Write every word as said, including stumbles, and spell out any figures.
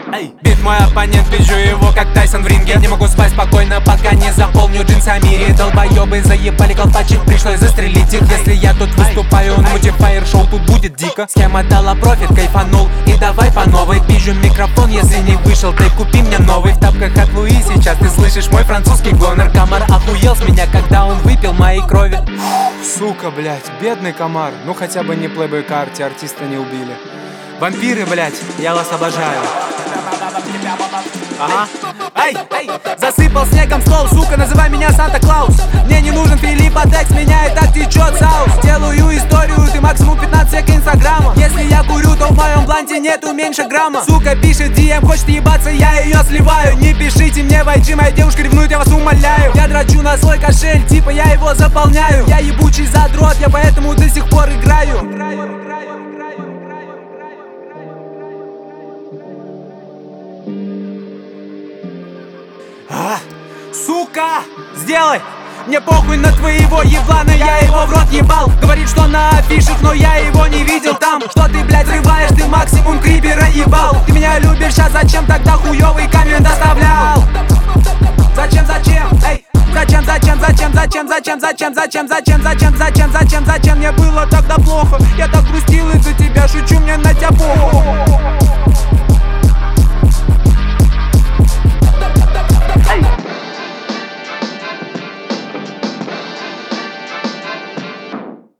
Эй, бит мой оппонент, вижу его как Тайсон в ринге. Не могу спать спокойно, пока не заполню джинсами. Долбоёбы заебали колпачек, пришлось застрелить их. Если я тут выступаю на мультифайр-шоу, тут будет дико. Схема дала профит, кайфанул и давай по новой. Пизжу микрофон, если не вышел, ты купи мне новый. В тапках от Луи, сейчас ты слышишь мой французский гонор. Комар охуел с меня, когда он выпил моей крови. Сука, блять, бедный комар. Ну хотя бы не Playboy Carti, артиста не убили. Вампиры, блять, я вас обожаю. Ага. Эй, эй, засыпал снегом стол, сука, называй меня Санта-Клаус. Мне не нужен Филиппа Декс, меня и так течет соус. Делаю историю, ты максимум пятнадцать сек инстаграма. Если я курю, то в моем бланте нету меньше грамма. Сука пишет ди эм, хочет ебаться, я ее сливаю. Не пишите мне в ай джи, моя девушка ревнует, я вас умоляю. Я драчу на свой кошель, типа я его заполняю. Я ебучий задрот, я поэтому до сих пор играю. А, сука, сделай! Мне похуй на твоего еблана, я его в рот ебал. Говорит, что на афишах, но я его не видел там. Что ты, блядь, рываешь, ты максимум крипера ебал. Ты меня любишь, а зачем тогда хуёвый коммент оставлял? Зачем, зачем, эй? Зачем, зачем, зачем, зачем, зачем, зачем, зачем, зачем, зачем, зачем, зачем, зачем мне было тогда плохо? Я так грустил из-за тебя, шучу, мне на тебя похуй.